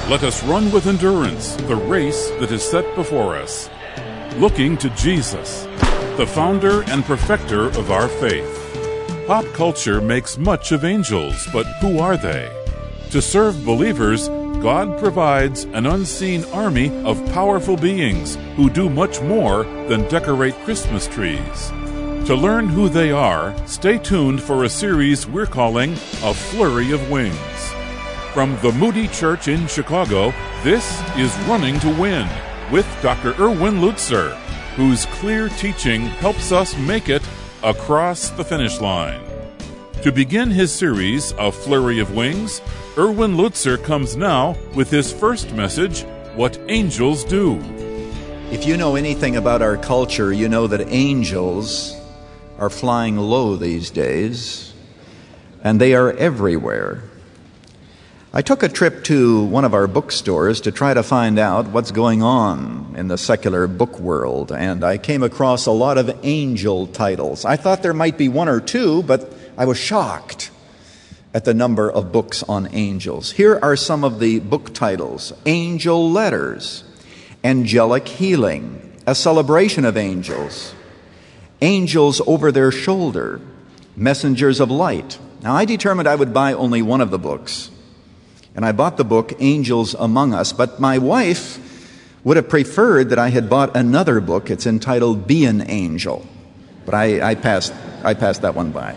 Let us run with endurance the race that is set before us, looking to Jesus, the founder and perfecter of our faith. Pop culture makes much of angels, but who are they? To serve believers, God provides an unseen army of powerful beings who do much more than decorate Christmas trees. To learn who they are, stay tuned for a series we're calling A Flurry of Wings. From the Moody Church in Chicago, this is Running to Win with Dr. Erwin Lutzer, whose clear teaching helps us make it across the finish line. To begin his series, A Flurry of Wings, Erwin Lutzer comes now with his first message, What Angels Do. If you know anything about our culture, you know that angels are flying low these days, and they are everywhere. I took a trip to one of our bookstores to try to find out what's going on in the secular book world, and I came across a lot of angel titles. I thought there might be one or two, but I was shocked at the number of books on angels. Here are some of the book titles: Angel Letters, Angelic Healing, A Celebration of Angels, Angels Over Their Shoulder, Messengers of Light. Now, I determined I would buy only one of the books, and I bought the book Angels Among Us, but my wife would have preferred that I had bought another book. It's entitled Be an Angel, but I passed that one by.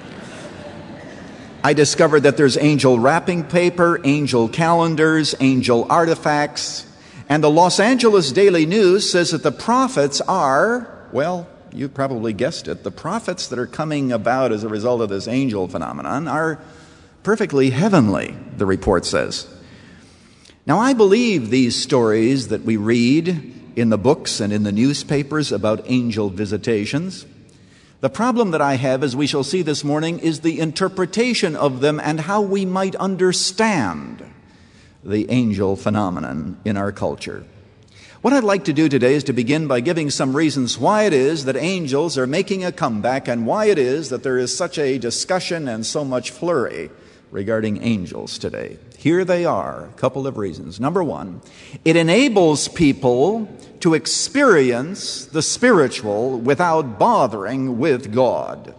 I discovered that there's angel wrapping paper, angel calendars, angel artifacts, and the Los Angeles Daily News says that the prophets are, well, you probably guessed it, the prophets that are coming about as a result of this angel phenomenon are perfectly heavenly, the report says. Now, I believe these stories that we read in the books and in the newspapers about angel visitations. The problem that I have, as we shall see this morning, is the interpretation of them and how we might understand the angel phenomenon in our culture. What I'd like to do today is to begin by giving some reasons why it is that angels are making a comeback and why it is that there is such a discussion and so much flurry regarding angels today. Here they are, a couple of reasons. Number one, it enables people to experience the spiritual without bothering with God.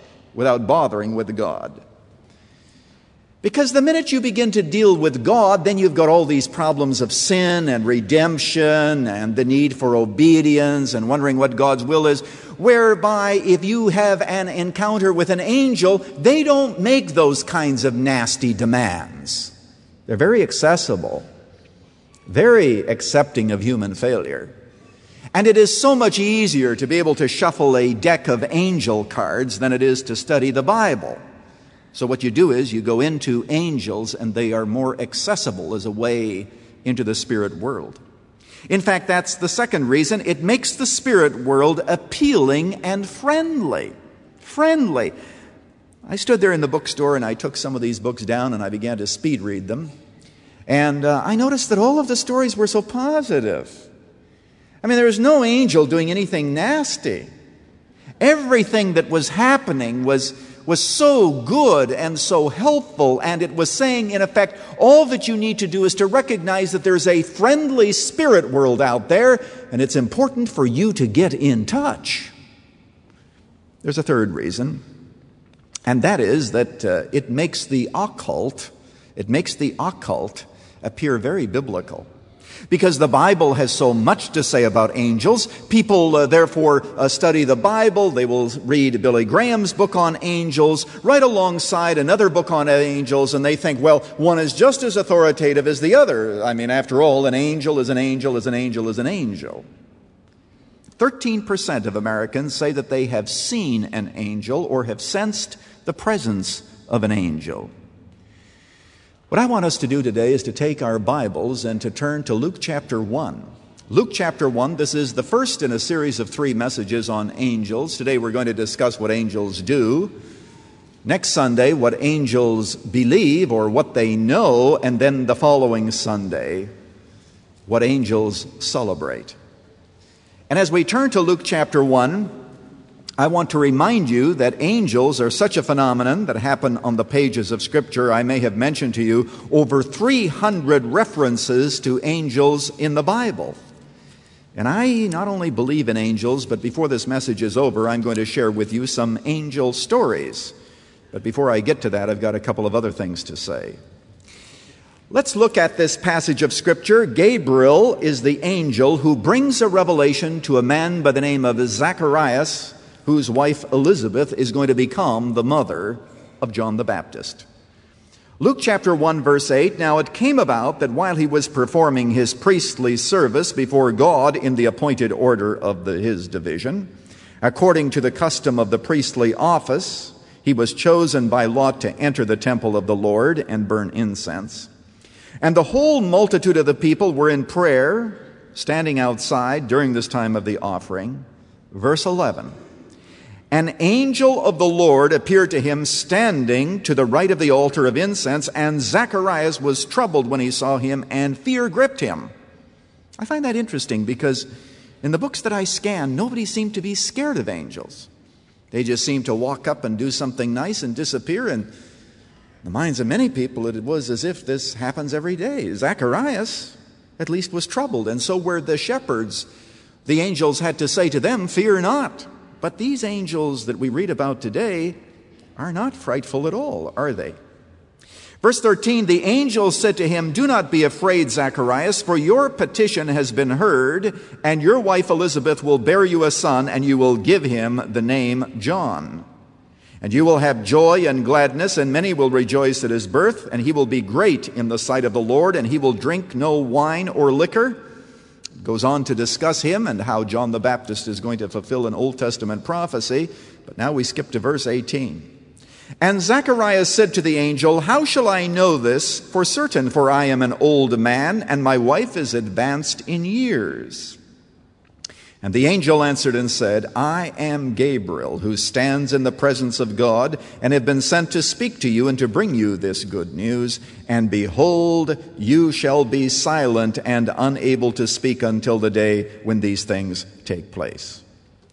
Because the minute you begin to deal with God, then you've got all these problems of sin and redemption and the need for obedience and wondering what God's will is, whereby if you have an encounter with an angel, they don't make those kinds of nasty demands. They're very accessible, very accepting of human failure. And it is so much easier to be able to shuffle a deck of angel cards than it is to study the Bible. So what you do is you go into angels, and they are more accessible as a way into the spirit world. In fact, that's the second reason. It makes the spirit world appealing and friendly. Friendly. I stood there in the bookstore, and I took some of these books down, and I began to speed read them. And I noticed that all of the stories were so positive. I mean, there was no angel doing anything nasty. Everything that was happening was so good and so helpful, and it was saying, in effect, all that you need to do is to recognize that there's a friendly spirit world out there, and it's important for you to get in touch. There's a third reason, and that is that it makes the occult appear very biblical. Because the Bible has so much to say about angels, people therefore study the Bible. They will read Billy Graham's book on angels right alongside another book on angels, and they think, well, one is just as authoritative as the other. I mean, after all, an angel is an angel is an angel is an angel. 13% of Americans say that they have seen an angel or have sensed the presence of an angel. What I want us to do today is to take our Bibles and to turn to Luke chapter 1. Luke chapter 1, this is the first in a series of 3 messages on angels. Today we're going to discuss what angels do. Next Sunday, what angels believe or what they know. And then the following Sunday, what angels celebrate. And as we turn to Luke chapter 1, I want to remind you that angels are such a phenomenon that happen on the pages of Scripture. I may have mentioned to you over 300 references to angels in the Bible. And I not only believe in angels, but before this message is over, I'm going to share with you some angel stories. But before I get to that, I've got a couple of other things to say. Let's look at this passage of Scripture. Gabriel is the angel who brings a revelation to a man by the name of Zacharias, whose wife Elizabeth is going to become the mother of John the Baptist. Luke chapter 1, verse 8, "Now it came about that while he was performing his priestly service before God in the appointed order of his division, according to the custom of the priestly office, he was chosen by lot to enter the temple of the Lord and burn incense. And the whole multitude of the people were in prayer, standing outside during this time of the offering." Verse 11, "An angel of the Lord appeared to him standing to the right of the altar of incense, and Zacharias was troubled when he saw him, and fear gripped him." I find that interesting because in the books that I scan, nobody seemed to be scared of angels. They just seemed to walk up and do something nice and disappear, and in the minds of many people it was as if this happens every day. Zacharias at least was troubled, and so were the shepherds. The angels had to say to them, "Fear not." But these angels that we read about today are not frightful at all, are they? Verse 13, "The angel said to him, 'Do not be afraid, Zacharias, for your petition has been heard, and your wife Elizabeth will bear you a son, and you will give him the name John. And you will have joy and gladness, and many will rejoice at his birth, and he will be great in the sight of the Lord, and he will drink no wine or liquor.'" Goes on to discuss him and how John the Baptist is going to fulfill an Old Testament prophecy. But now we skip to verse 18. "And Zacharias said to the angel, 'How shall I know this for certain? For I am an old man, and my wife is advanced in years.' And the angel answered and said, 'I am Gabriel, who stands in the presence of God, and have been sent to speak to you and to bring you this good news. And behold, you shall be silent and unable to speak until the day when these things take place.'"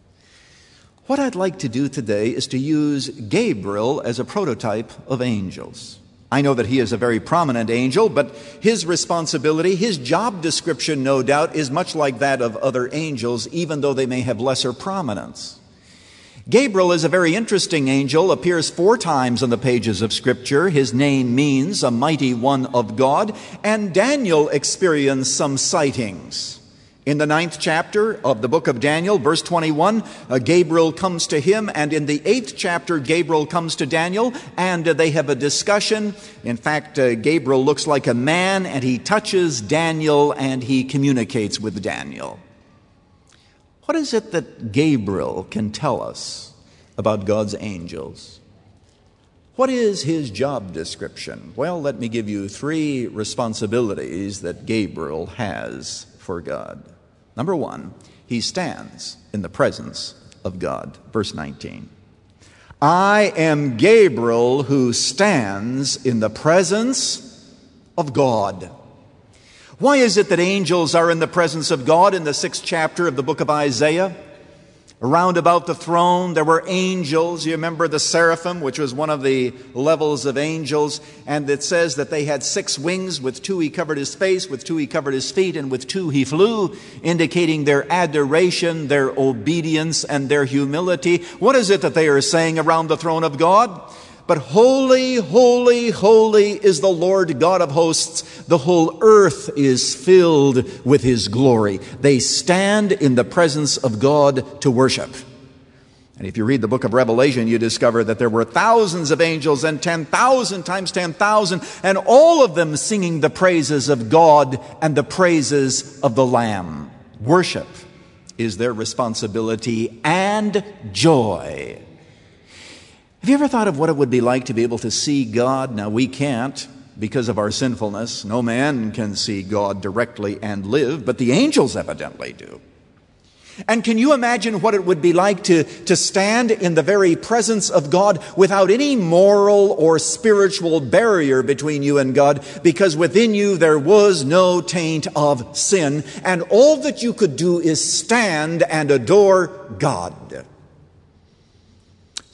What I'd like to do today is to use Gabriel as a prototype of angels. I know that he is a very prominent angel, but his responsibility, his job description, no doubt, is much like that of other angels, even though they may have lesser prominence. Gabriel is a very interesting angel, appears 4 times on the pages of Scripture. His name means a mighty one of God, and Daniel experienced some sightings. In the 9th chapter of the book of Daniel, verse 21, Gabriel comes to him, and in the 8th chapter, Gabriel comes to Daniel, and they have a discussion. In fact, Gabriel looks like a man, and he touches Daniel, and he communicates with Daniel. What is it that Gabriel can tell us about God's angels? What is his job description? Well, let me give you 3 responsibilities that Gabriel has for God. Number 1, he stands in the presence of God. Verse 19. "I am Gabriel who stands in the presence of God." Why is it that angels are in the presence of God? In the 6th chapter of the book of Isaiah, around about the throne, there were angels. You remember the seraphim, which was one of the levels of angels. And it says that they had 6 wings. With 2 he covered his face, with 2 he covered his feet, and with 2 he flew, indicating their adoration, their obedience, and their humility. What is it that they are saying around the throne of God? "But holy, holy, holy is the Lord God of hosts. The whole earth is filled with his glory." They stand in the presence of God to worship. And if you read the book of Revelation, you discover that there were thousands of angels and 10,000 times 10,000, and all of them singing the praises of God and the praises of the Lamb. Worship is their responsibility and joy. Have you ever thought of what it would be like to be able to see God? Now, we can't because of our sinfulness. No man can see God directly and live, but the angels evidently do. And can you imagine what it would be like to stand in the very presence of God without any moral or spiritual barrier between you and God, because within you there was no taint of sin, and all that you could do is stand and adore God?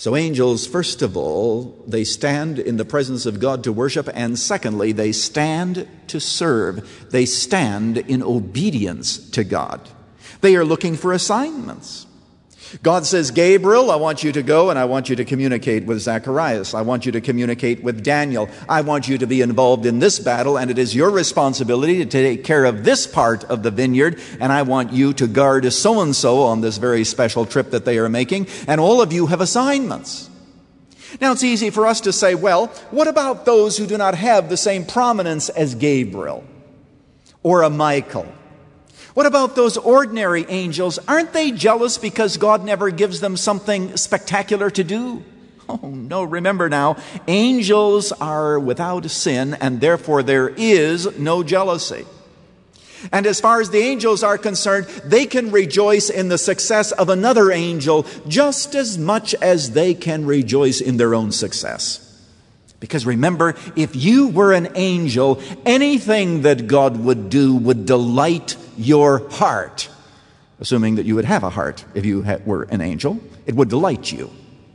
So angels, first of all, they stand in the presence of God to worship, and secondly, they stand to serve. They stand in obedience to God. They are looking for assignments. God says, Gabriel, I want you to go and I want you to communicate with Zacharias. I want you to communicate with Daniel. I want you to be involved in this battle, and it is your responsibility to take care of this part of the vineyard, and I want you to guard so-and-so on this very special trip that they are making, and all of you have assignments. Now, it's easy for us to say, well, what about those who do not have the same prominence as Gabriel or a Michael? What about those ordinary angels? Aren't they jealous because God never gives them something spectacular to do? Oh, no, remember now, angels are without sin, and therefore there is no jealousy. And as far as the angels are concerned, they can rejoice in the success of another angel just as much as they can rejoice in their own success. Because remember, if you were an angel, anything that God would do would delight your heart. Assuming that you would have a heart if you were an angel, it would delight you.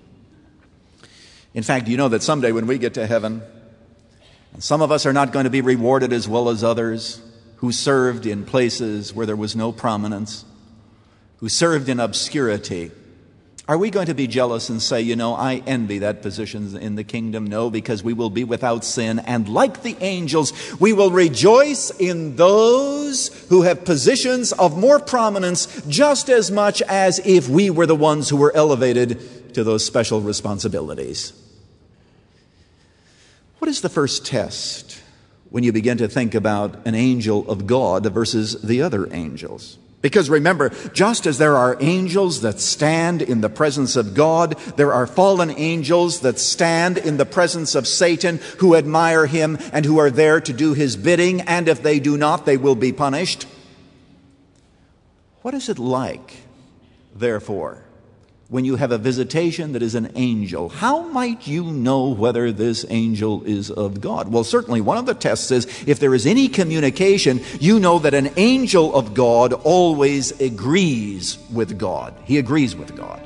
In fact, you know that someday when we get to heaven, and some of us are not going to be rewarded as well as others who served in places where there was no prominence, who served in obscurity. Are we going to be jealous and say, you know, I envy that position in the kingdom? No, because we will be without sin. And like the angels, we will rejoice in those who have positions of more prominence just as much as if we were the ones who were elevated to those special responsibilities. What is the first test when you begin to think about an angel of God versus the other angels? Because remember, just as there are angels that stand in the presence of God, there are fallen angels that stand in the presence of Satan who admire him and who are there to do his bidding, and if they do not, they will be punished. What is it like, therefore, when you have a visitation that is an angel? How might you know whether this angel is of God? Well, certainly one of the tests is if there is any communication, you know that an angel of God always agrees with God. He agrees with God.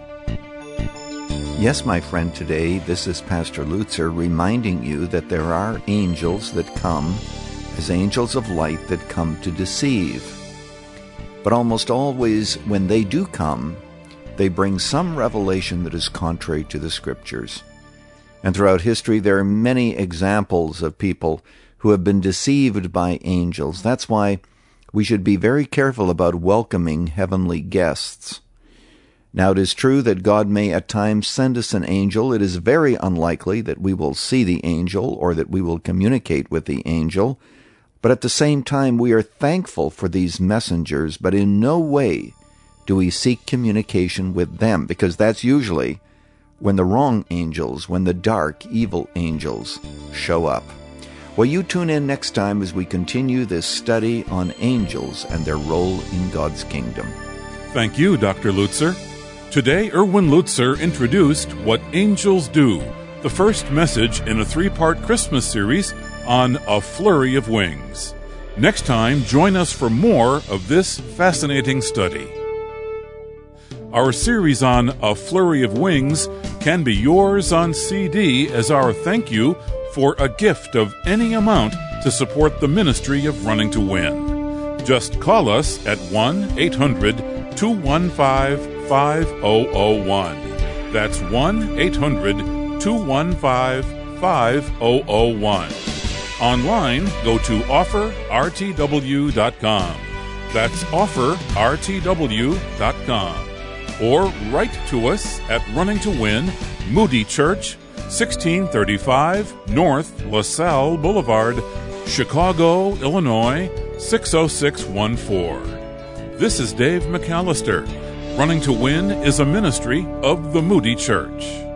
Yes, my friend, today this is Pastor Lutzer reminding you that there are angels that come as angels of light that come to deceive. But almost always when they do come, they bring some revelation that is contrary to the Scriptures. And throughout history, there are many examples of people who have been deceived by angels. That's why we should be very careful about welcoming heavenly guests. Now, it is true that God may at times send us an angel. It is very unlikely that we will see the angel or that we will communicate with the angel. But at the same time, we are thankful for these messengers, but in no way do we seek communication with them, because that's usually when the wrong angels, when the dark, evil angels show up. Well, you tune in next time as we continue this study on angels and their role in God's kingdom. Thank you, Dr. Lutzer. Today, Erwin Lutzer introduced What Angels Do, the first message in a 3-part Christmas series on A Flurry of Wings. Next time, join us for more of this fascinating study. Our series on A Flurry of Wings can be yours on CD as our thank you for a gift of any amount to support the ministry of Running to Win. Just call us at 1-800-215-5001. That's 1-800-215-5001. Online, go to offerrtw.com. That's offerrtw.com. Or write to us at Running to Win, Moody Church, 1635 North LaSalle Boulevard, Chicago, Illinois, 60614. This is Dave McAllister. Running to Win is a ministry of the Moody Church.